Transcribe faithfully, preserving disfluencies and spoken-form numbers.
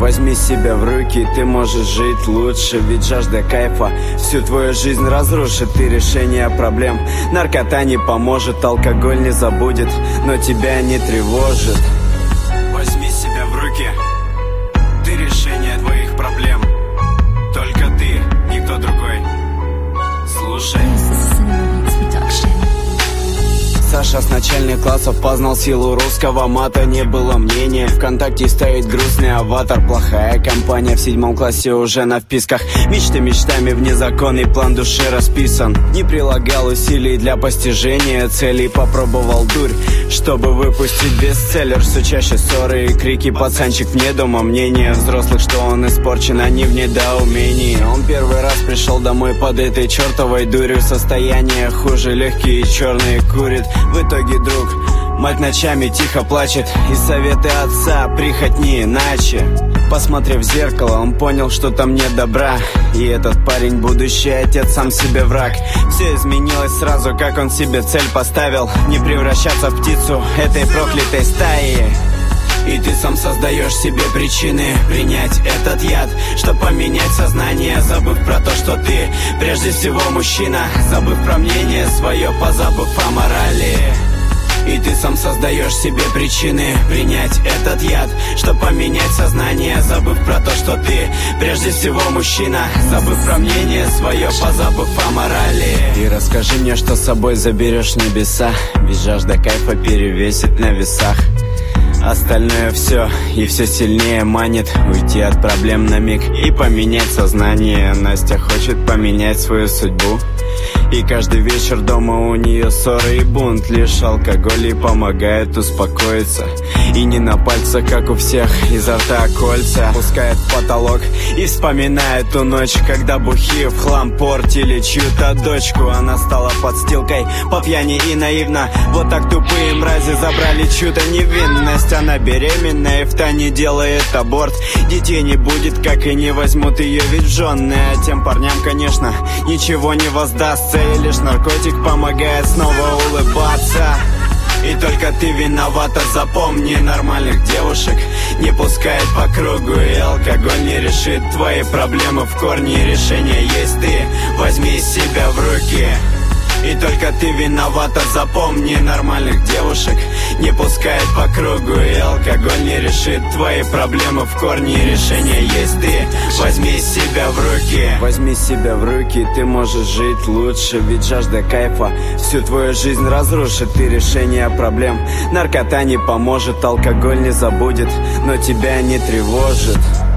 Возьми себя в руки, ты можешь жить лучше. Ведь жажда кайфа всю твою жизнь разрушит. Ты решение проблем. Наркота не поможет, алкоголь не забудет, но тебя не тревожит. Возьми себя в руки, ты решение твоих проблем. Только ты, никто другой. Слушай. Саша с начальных классов познал силу русского мата. Не было мнения, ВКонтакте стоит грустный аватар. Плохая компания в седьмом классе уже на вписках. Мечты мечтами, вне закон и план души расписан. Не прилагал усилий для постижения целей. Попробовал дурь, чтобы выпустить бестселлер. Все чаще ссоры и крики, пацанчик вне дома. Мнение взрослых, что он испорчен, а не в недоумении. Он первый раз пришел домой под этой чертовой дурью. Состояние хуже, легкие и черные курит. В итоге друг, мать ночами тихо плачет. И советы отца, прихоть не иначе. Посмотрев в зеркало, он понял, что там нет добра. И этот парень, будущий отец, сам себе враг. Все изменилось сразу, как он себе цель поставил: не превращаться в птицу этой проклятой стаи. И ты сам создаешь себе причины принять этот яд, чтоб поменять сознание, забыв про то, что ты прежде всего мужчина. Забыв про мнение свое, позабыв о морали. И ты сам создаешь себе причины принять этот яд, чтоб поменять сознание, забыв про то, что ты прежде всего мужчина. Забыв про мнение свое, позабыв о морали. И расскажи мне, что с собой заберешь в небеса, ведь жажда кайфа перевесит на весах. Остальное все и все сильнее манит уйти от проблем на миг и поменять сознание. Настя хочет поменять свою судьбу, и каждый вечер дома у нее ссоры и бунт. Лишь алкоголь ей помогает успокоиться. И не на пальцах, как у всех, изо рта кольца пускает в потолок и вспоминает ту ночь, когда бухи в хлам портили чью-то дочку. Она стала подстилкой по пьяни и наивно. Вот так тупые мрази забрали чью-то невинность. Она беременная и втайне делает аборт. Детей не будет, как и не возьмут ее ведь в жены. А тем парням, конечно, ничего не воздастся. И лишь наркотик помогает снова улыбаться. И только ты виновата, запомни, нормальных девушек не пускает по кругу. И алкоголь не решит твои проблемы в корне. И решение есть ты, возьми себя в руки. И только ты виновата, запомни, нормальных девушек не пускает по кругу. И алкоголь не решит твои проблемы в корне. И решение есть ты, возьми себя в руки. Возьми себя в руки, ты можешь жить лучше. Ведь жажда кайфа всю твою жизнь разрушит. Ты решение проблем. Наркота не поможет, алкоголь не забудет, но тебя не тревожит.